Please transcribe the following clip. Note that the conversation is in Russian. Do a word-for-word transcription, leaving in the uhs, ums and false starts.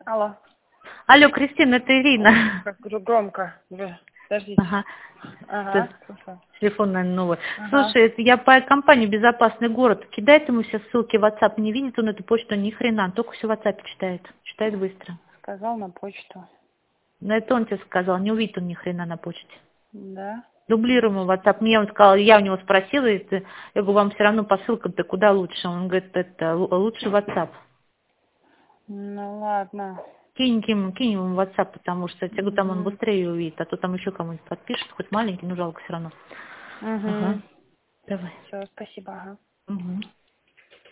Алло. Алло, Кристина, это Ирина. Как громко. Вы, подождите. Ага. Ага. Это телефон, наверное, новый. Ага. Слушай, это я по компании «Безопасный город». Кидает ему все ссылки в WhatsApp, не видит он эту почту ни хрена, только все в WhatsApp читает. Читает быстро. Сказал на почту. Но это он тебе сказал, не увидит он ни хрена на почте. Да. Дублируем ему WhatsApp. Мне он сказал, я у него спросила, это, я говорю, вам все равно по ссылкам-то куда лучше? Он говорит, это лучше WhatsApp. Ну ладно. Кинь, кинь, кинь ему в WhatsApp, потому что я говорю, там он Угу. быстрее увидит, а то там еще кому-нибудь подпишет, хоть маленький, но жалко все равно. Угу. Ага. Давай. Все, спасибо. Ага. Угу.